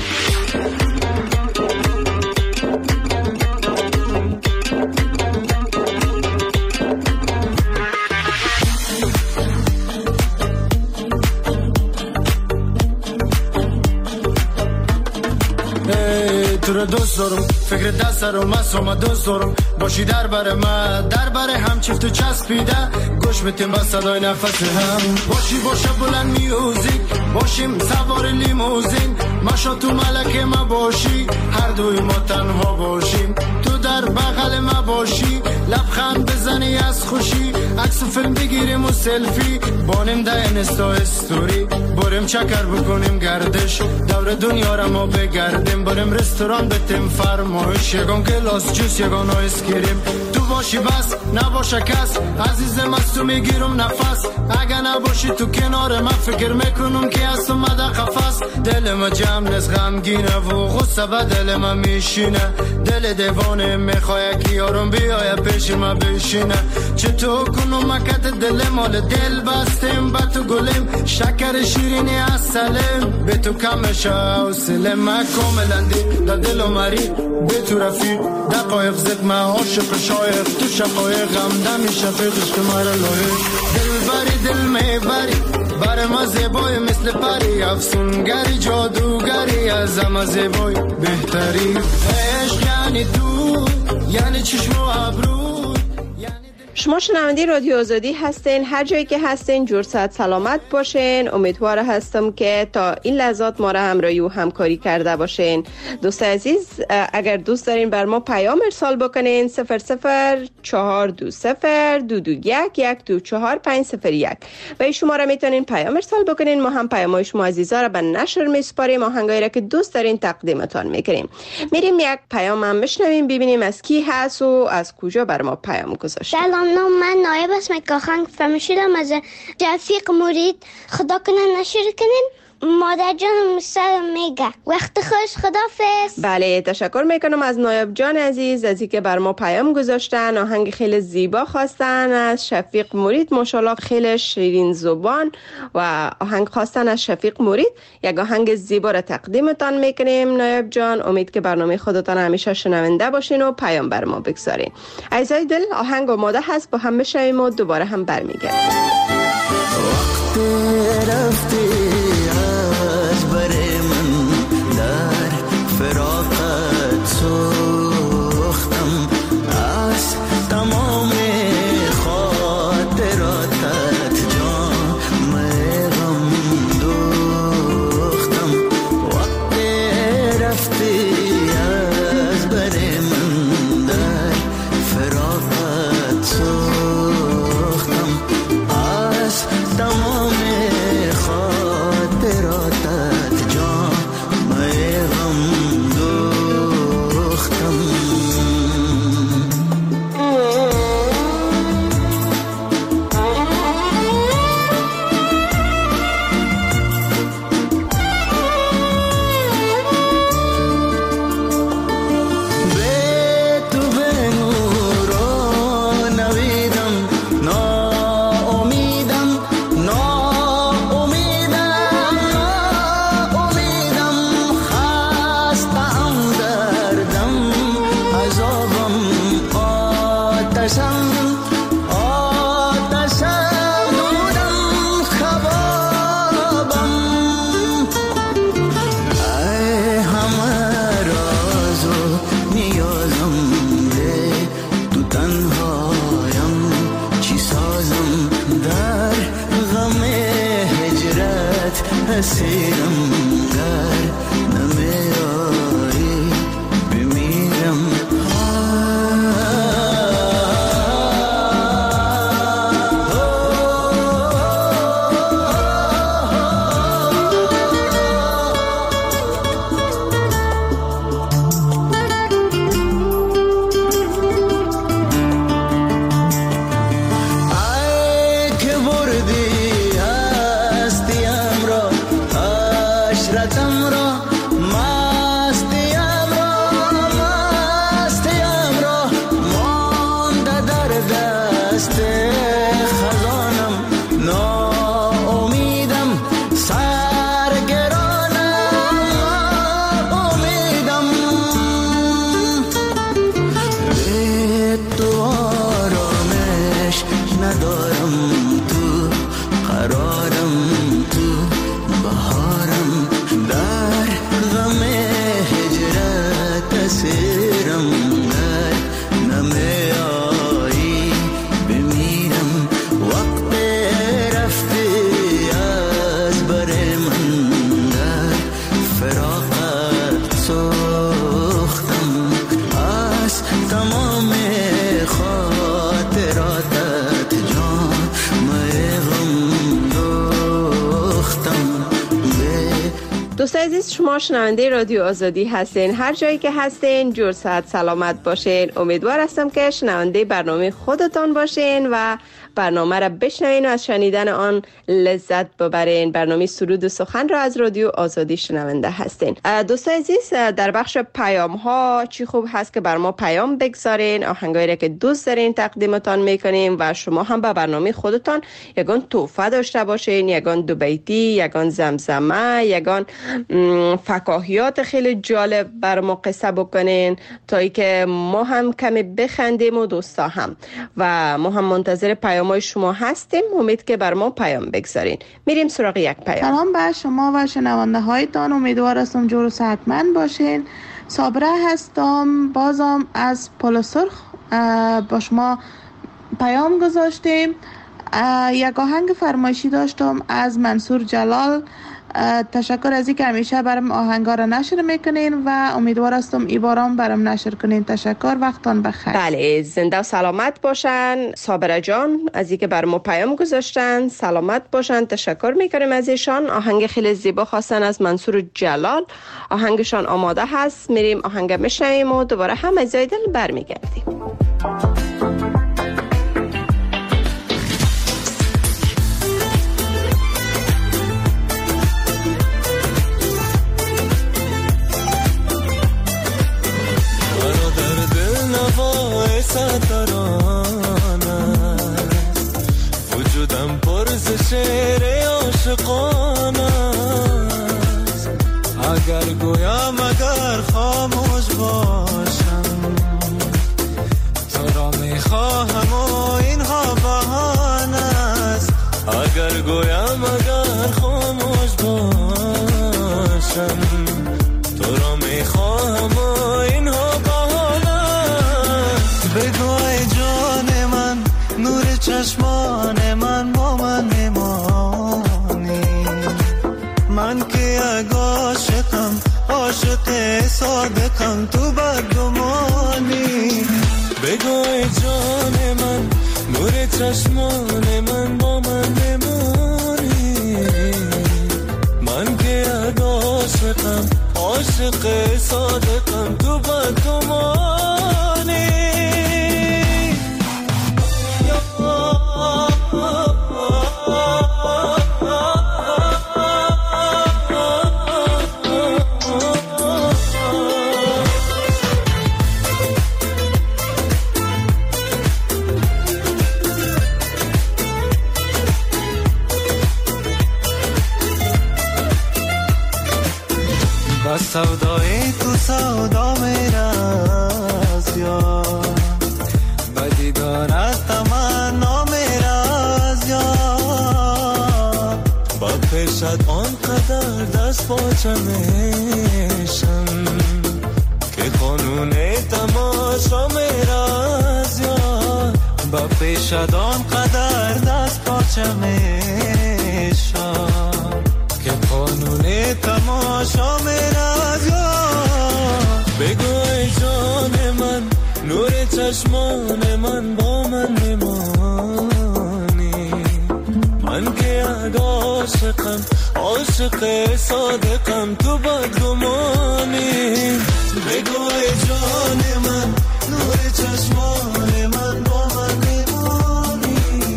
تو رو دوست دارم فکر دست دارم از ما دوست دارم باشی در بر من در بر هم چفت و چسبیده گوش بتیم با صدای نفس هم باشی باشه بلند میوزیک باشیم سوار لیموزین ماشا تو ملک ما باشی هر دوی ما تنها باشیم تو در بغل ما باشی لبخند بزنی از خوشی عکس و فیلم بگیریم و سلفی بانیم ده اینستا استوری بریم چکر بکنیم گردش دور دنیا را ما بگردیم بریم رستوران بتیم فرمایش یگان گلاس جوس یگان آیس کریم تو باشی بس نباشه کس عزیزم از تو میگیرم نفس اگه نباشی تو کنار من فکر میکنم که از تو مده قفص دل ما جمع نز غمگینه و غصه به دل ما میشینه دل دیوانه میخواه که یارم بیای پیش ما بشینه چطور کنم مکت دل مال دل بستیم با تو گلیم شکر شیرینی از سلم به تو کمشه و سلم ما کاملندی دا دل و مری به تو رفیق دقایق زد ما عاشق شایق تو شقایق غمده میشه فیقش که مرا لایق دل بری دل میبری بر ما زیبای مثل پری افسونگری جادوگری از ما زیبای بهتری عشق یعنی تو یعنی چشم و ابرو. شما شنونده رادیو آزادی هستین. هر جایی که هستین جور صحت سلامت باشین. امیدوار هستم که تا این لحظات ما را همراهی و همکاری کرده باشین. دوست عزیز اگر دوست دارین بر ما پیام ارسال بکنین صفر صفر چهار دو صفر دو دو یک یک دو چهار پنج صفر یک و این شما را میتونین پیام ارسال بکنین. ما هم پیامای شما عزیزا را به نشر میسپاریم. آهنگایی را که دوست دارین تقدیمتان میکنیم. میریم یک پیام هم بشنویم ببینیم از کی هست و از کجا بر ما پیام گذاشته. نام من نایب اسم که آهنگ فهمیدم از رفیق مرید خدا کنه نشر کنین. مادر جانم مستر میگه وقت خوش خدافظ. بله تشکر میکنم از نایب جان عزیز از اینکه بر ما پیام گذاشتن. آهنگ خیلی زیبا خواستن از شفیق مرید. ماشاءالله خیلی شیرین زبان و آهنگ خواستن از شفیق مرید. یک آهنگ زیبا را تقدیمتان میکنیم نایب جان. امید که برنامه خودتان همیشه شنونده باشین و پیام بر ما بگذارین. عزیزای دل آهنگ آماده هست با هم بشنویم و دوباره هم برمیگردیم. وقت رفتی فراقت سوختم از تمام خاطراتت جام غم دوختم وقت رفتی از بر من در فراقت سوختم از تمام خاطراتت دوستان عزیز، شما شنونده رادیو آزادی هستین. هر جایی که هستین جور صحت سلامت باشین. امیدوار هستم که شنونده برنامه خودتان باشین و برنامه را بشنوین و از شنیدن آن لذت ببرین. برنامه سرود و سخن را از رادیو آزادی شنونده هستین. دوستان عزیز، در بخش پیام ها چی خوب هست که بر ما پیام بگذارین، آهنگایی را که دوست دارین تقدیمتان میکنیم و شما هم به برنامه خودتان یگان تحفه داشته باشین، یگان دو بیتی، یگان زمزمه، یگان فکاهیات خیلی جالب بر ما قصه بکنین تا ای که ما هم کمی بخندیم و دوستا هم. و ما هم منتظر پیام‌های شما هستیم. امید که بر ما پیام بگذارین. میریم سراغ یک پیام. سلام به شما و شنونده هایتان. امیدوار هستم جور و صحتمند باشین. صابره هستم، بازم از پل سرخ با شما پیام گذاشتیم. یک آهنگ فرمایشی داشتم از منصور جلال. تشکر از اینکه همیشه برام آهنگا را نشر میکنین و امیدوار هستم ای بارم برام نشر کنین. تشکر، وقتان بخیر. بله، زنده و سلامت باشن صابره جان از اینکه برام پیام گذاشتن. سلامت باشن، تشکر میکنیم از ایشان. آهنگ خیلی زیبا خواستن از منصور جلال. آهنگشان آماده هست، میریم آهنگ میشنویم و دوباره هم از دل برمیگردیم. وجودم پرز شعر عاشقانه است. اگر گویم اگر خاموش باشم تو را میخواهم و اینها بهانه است. اگر گویم اگر خاموش باشم تو را میخواهم و اینها بهانه است. بگو ای جان من، نور چشمان من با من میمانی. من که یک عاشقم، عاشق صادقم، تو بدگمانی. بگو ای جان من، نور چشمان من با من میمانی. من که یک عاشقم، عاشق صادقم، تو بدگمانی. سودای تو سودا میراز یا بدی دارد تمنا میراز یا با پیشت آنقدر دست باچه میشم که قانون تماشا میراز یا با پیشت آنقدر دست باچه میشم که قانون تماشا میراز یا. بگو ای جان من، نور چشمان من با من میمانی. من که یک عاشقم، عاشق صادقم، تو بدگمانی. بگو ای جان من، نور چشمان من با من میمانی.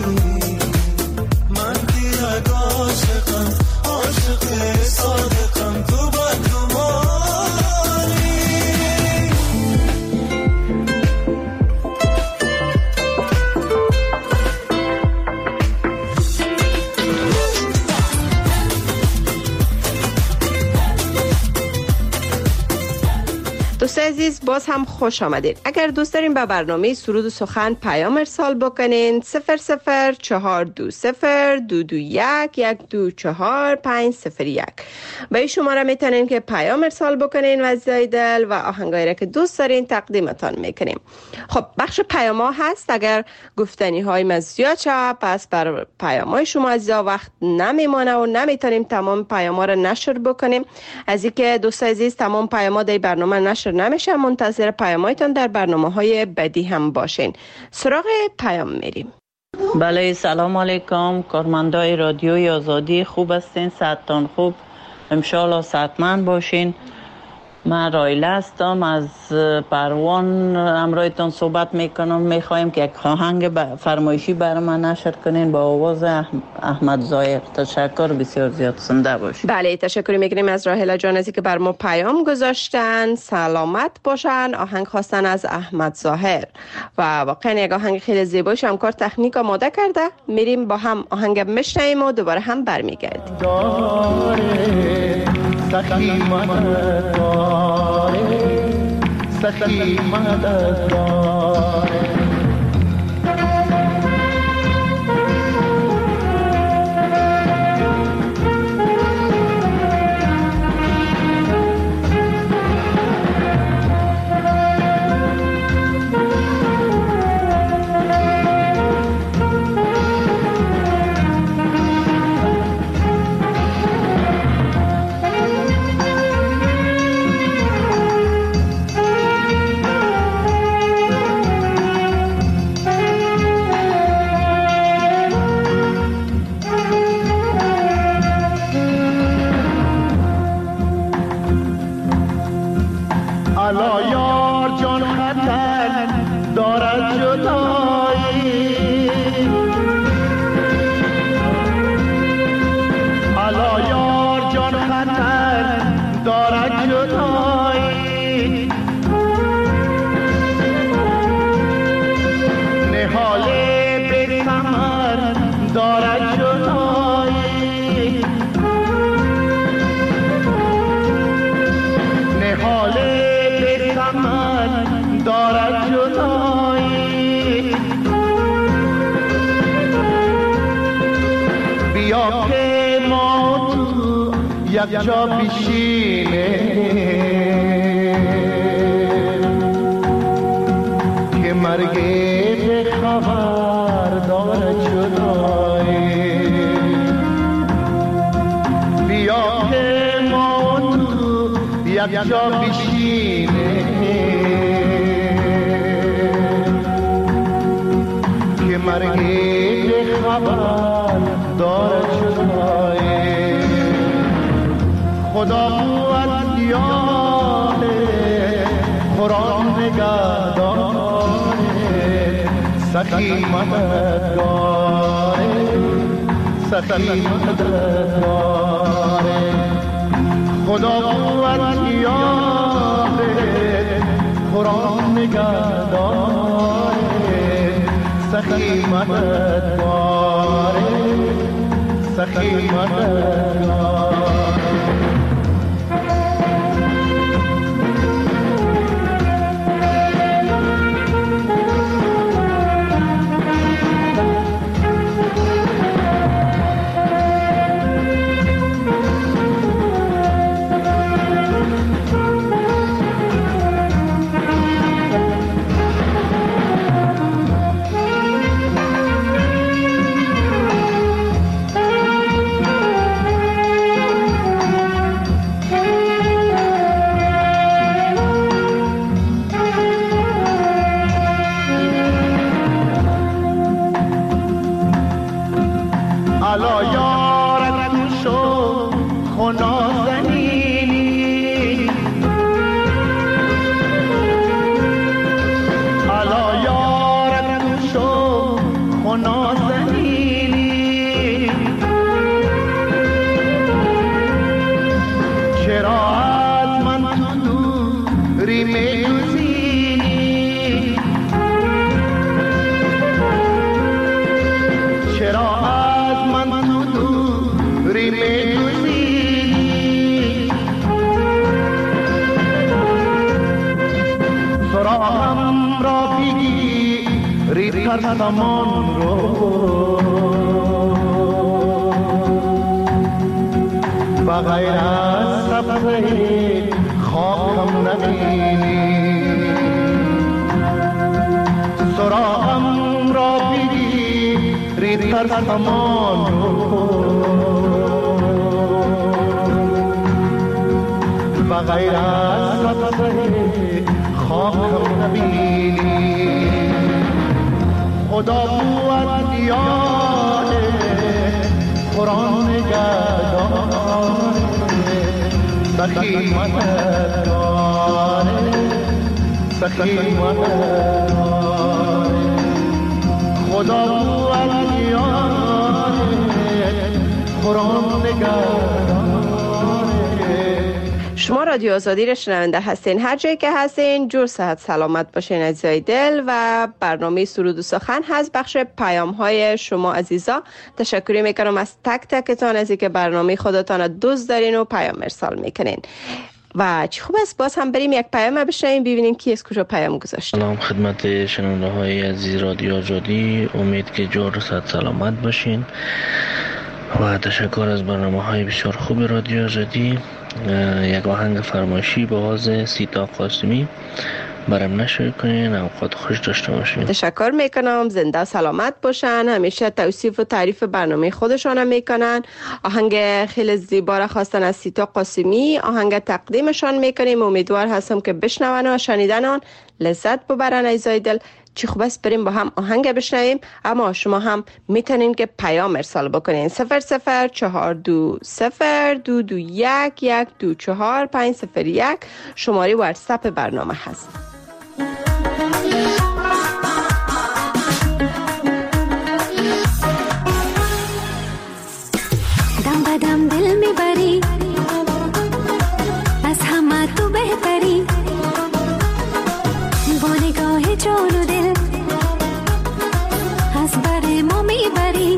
من که یک عاشقم، عاشق صادقم، تو بدگمانی. دوستان عزیز، باز هم خوش آمدید. اگر دوست دارین به برنامه سرود و سخن پیام ارسال بکنین، صفر صفر چهار دو صفر دو دو یک یک دو چهار پنج صفر یک به این شماره میتونین که پیام ارسال بکنین و از دل و آهنگایی را که دوست دارین تقدیمتان میکنیم. خب بخش پیام ها هست. اگر گفتنی های ما زیاد شد، پس بر پیام های شما از وقت نمیمانه و نمیتونیم تمام پیام ها را نشر بکنیم. از اینکه دوستان عزیز تمام پیام ها در برنامه نشر نمیشه، منتظر پیامایتان در برنامه‌های بعدی هم باشین. سراغ پیام میریم. بله، سلام علیکم کارمندای رادیوی آزادی. خوب هستین؟ صحتتان خوب؟ انشالله صحتمند باشین. من رایله هستم، از پروان امرایتان صحبت میکنم. میخوایم که یک آهنگ فرمایشی برای من نشر کنین با آواز احمد ظاهر. تشکر بسیار زیاد، زنده باشین. بله تشکر میکنیم از راهله جان ازی که بر ما پیام گذاشتن. سلامت باشن. آهنگ خواستن از احمد ظاهر و واقعا یک آهنگ خیلی زیباش همکار تکنیک آماده کرده. میریم با هم آهنگ میشنویم و دوباره هم برمیگردیم. سخی مدد داره، سخی مدد داره. الا یار جان خطر دارد جدایی، الا یار جان خطر دارد جدایی. نهاله به ثمر دارد جدایی، نهاله من دارد جدایی. بیا که ما تو یک جا بشینه که مرگ به خبر دارد جدایی. بیا که ما تو یک جا بشینه که مرگ به خبر دارد جدایی. خدا قوت یاره قرآن نگهداره، سخی مددگاره، سخی مددگاره. خدا قوت یاره قرآن نگهداره، سخی مددگاره، سخی مددگاره. الا یارت شو خنازنینی، الا یارت شو خنازنینی. چرا از من تو دوری می‌گزینی، چرا سراغم را بگی ریتر سمان رو، بغیر از سبزه خاکم نبینی. سراغم را بگی ریتر سمان رو، بغیر از سبزه خاکم نبینی. خدا بود یاد قرآن نگهداره، سخی مددگاره سخی مددگاره خدا بود یاره قرآن نگرداره. شما رادیو آزادی را شنونده هستین، هر جایی که هستین جور صحت سلامت باشین عزیزای دل. و برنامه سرود و سخن هست، بخش پیام های شما عزیزا. تشکر میکنم از تک تکتان از اینکه برنامه خودتان دوست دارین و پیام ارسال میکنین. و چی خوب است باز هم بریم یک پیام بشنویم ببینیم کی از کجا پیام گذاشته. سلام خدمت شنونده های عزیز رادیو آزادی، امید که جور صحت سلامت باشین و تشکر از برنامه های بسیار خوب رادیو آزادی. یک آهنگ فرمایشی با آواز سیتا قاسمی برام نشر کنین. اوقات خوش داشته باشین. تشکر میکنم، زنده و سلامت باشن. همیشه توصیف و تعریف برنامه خودشان هم میکنن. آهنگ خیلی زیبا را خواستن از سیتا قاسمی، آهنگ تقدیمشان میکنیم. امیدوار هستم که بشنون و شنیدن آن لذت ببرن عزیزای دل. چی خوب است بریم با هم آهنگ بشنویم، اما شما هم میتونین که پیام ارسال بکنین. صفر صفر چهار دو صفر دو دو یک یک دو چهار پنج صفر یک شماره واتساپ برنامه هست. دم بدم دل میبری، از همه تو بهتری، با نگاه جان و دل از بر ما میبری.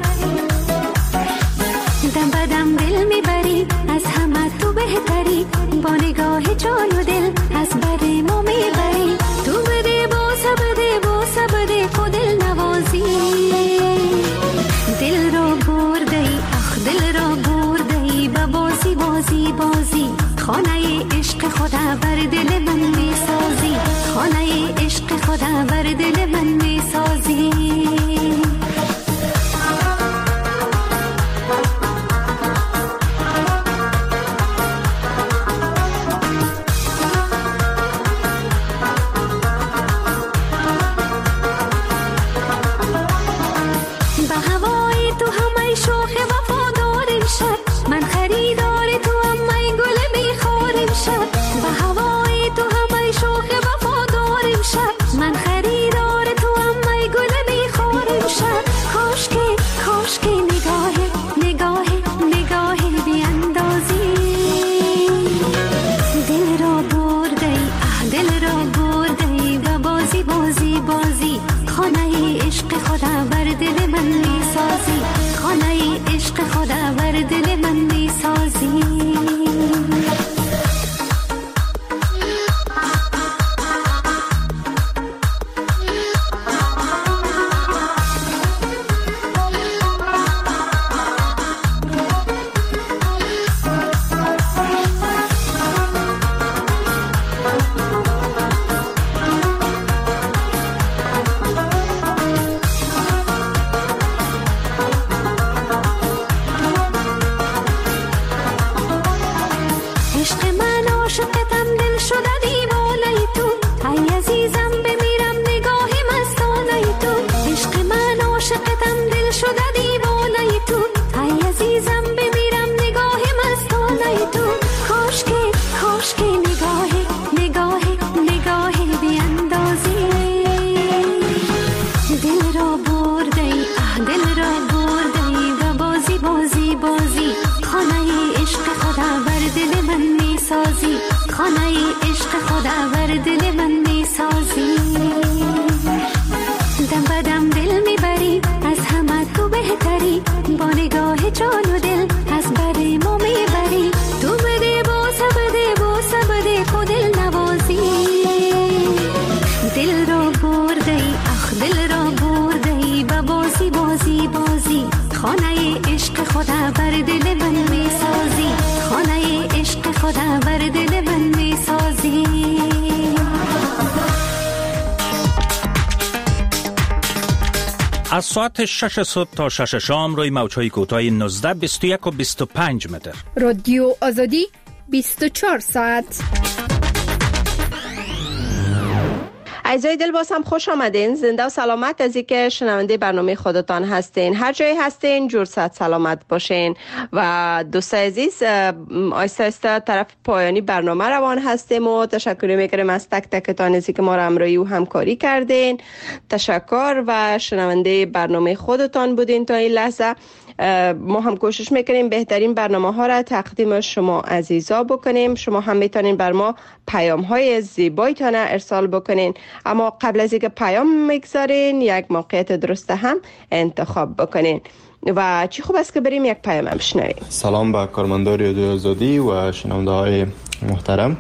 دم بدم دل میبری، از همه تو بهتری، با نگاه جان و دل از بر ما میبری. تو بده بوسه بده بوسه بده خود دل نوازی، دل را بردی اخ دل را بردی با بازی بازی بازی. خانه عشق خدا بر دل من میسازی، خانه عشق خدا بر دل من میسازی. از ساعت شش صبح تا شش شام روی موج‌های کوتاه نوزده، بیست و یک و بیست و پنج متر. رادیو آزادی بیست و چهار ساعت. عزیزای دل باز هم خوش آمدین. زنده و سلامت از اینکه شنونده برنامه خودتان هستین. هر جایی هستین جور صحت سلامت باشین. و دوستای عزیز آیسته آیسته طرف پایانی برنامه روان هستیم و تشکر میکنیم از تک تکتان از اینکه ما را همراهی و همکاری کردین. تشکر و شنونده برنامه خودتان بودین تا این لحظه. ما هم کوشش میکنیم بهترین برنامه ها را تقدیم شما عزیزا بکنیم. شما هم میتونین بر ما پیام های زیبایتان ارسال بکنین، اما قبل از اینکه پیام میگذارین یک موقعیت درست هم انتخاب بکنین. و چی خوب است که بریم یک پیام هم بشنویم. سلام به کارمندان رادیو آزادی و شنونده های محترم.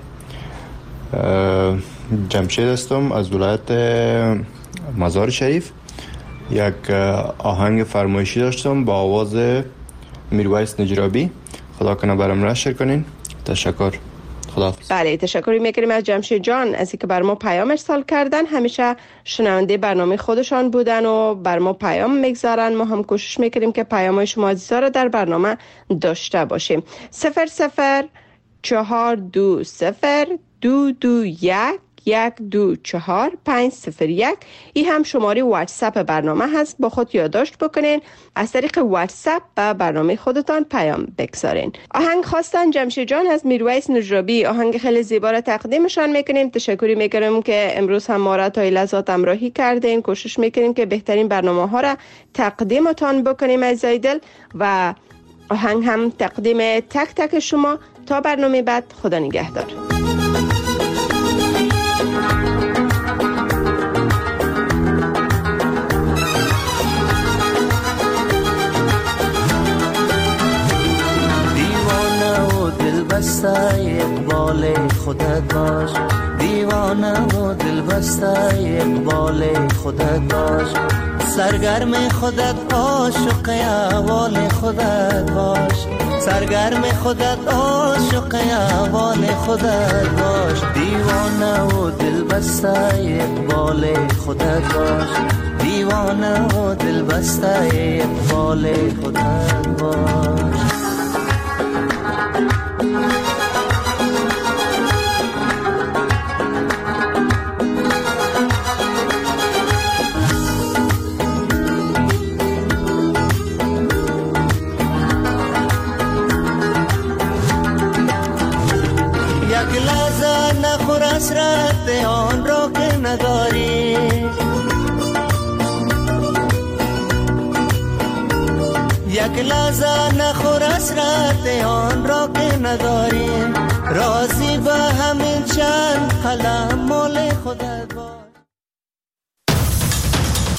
جمشید هستم از ولایت مزار شریف. یک آهنگ فرمایشی داشتم با آواز میرویس نجرابی. خدا کنه برام نشر کنین. تشکر. خداحافظ. بله تشکر میکنیم از جمشید جان از اینکه بر ما پیام ارسال کردن. همیشه شنونده برنامه خودشان بودن و بر ما پیام میگذارن. ما هم کوشش میکنیم که پیام‌های شما عزیزا را در برنامه داشته باشیم. صفر صفر چهار دو صفر دو دو یک یک دو چهار پنج صفر یک. این هم شماره واتساپ برنامه هست. با خود یادداشت بکنین. از طریق واتساپ به برنامه خودتان پیام بگذارین. آهنگ خواستن جمشید جان از میرویس نجرابی. آهنگ خیلی زیبا را تقدیمشان میکنیم. تشکری میکنیم که امروز هم ما را تا لحظات همراهی کردین. کوشش میکنیم که بهترین برنامه ها را تقدیمتان بکنیم عزیزای دل. و آهنگ هم تقدیم تک تک شما. تا برنامه بعد، خدا نگهدار. بسته اقبال خودت باش، دیوانه و دل بسته اقبال خودت باش، سرگرم خودت عاشق احوال خودت باش، سرگرم خودت عاشق احوال خودت باش، دیوانه و دل بسته اقبال خودت باش، دیوانه و دل بسته اقبال خودت باش. حسرت آن را که نداری، یک لحظه نخور حسرت آن را که نداری، راضی به همین چند قلم مال خودت.